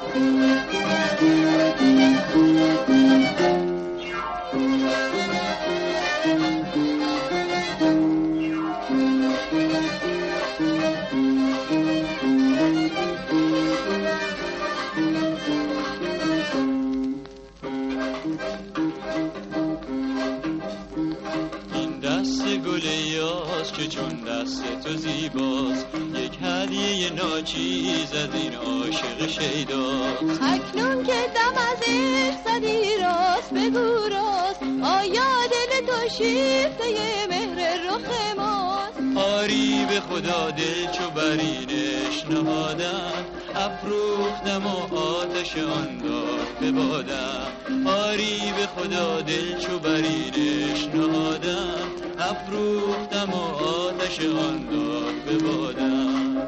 که چون دست تو زیباست، یک هدیه ناچیز از این عاشق شیداست. اکنون که دم از عشق زدی راست بگو راست، آیا دل تو شیفته مهر رخ ماست؟ آری به خدا دل چو برینش نهادم، افروختم و آتش آن داد ببادم. آری به خدا دل چو برینش نهادم، افروختم و آتش آن داد ببادم.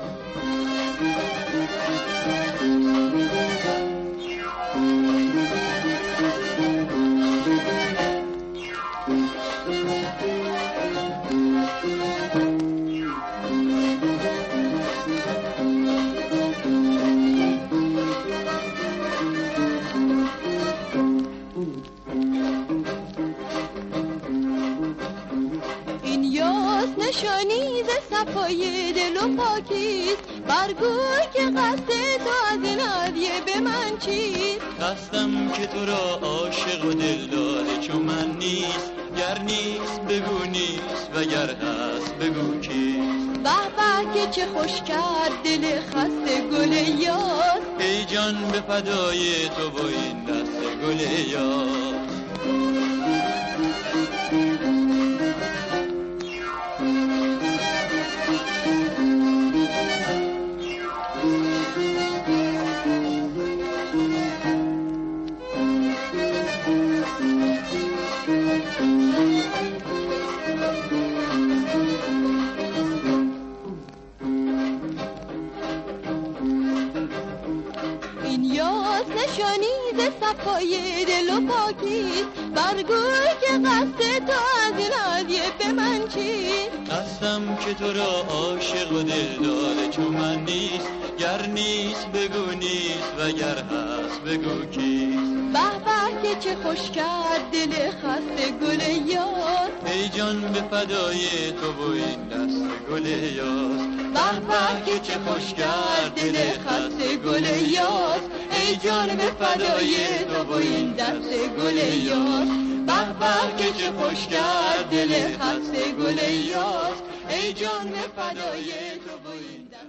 نشانی ز صفای دل و پاکیست، برگوی که قصد تو از این هدیه به من چیست؟ قصدم که تو را عاشق و دل داده چون من نیست، گر نیست بگو نیست و گر هست بگو کیست. به به که چه خوش کرد دل خسته گل یار، ای جان به فدای تو و این دست گل یار. این یاس نشانی ز صفای دل و پاکیست، برگوی که قصد تو از این هدیه به من چیست؟ قصدم که تو را عاشق و دل داده چون من نیست، گر نیست بگو نیست و گر هست بگو کیست. به به که چه خوش کرد دل خسته گل یار، ای جان به فدای تو و این دست گل یار. به به که چه خوش کرد دل خسته گل یار، ای جان به فدای تو و این دست گل یار. به به که چه خوش کرد دل خسته گل یار، ای جان به فدای تو و این دست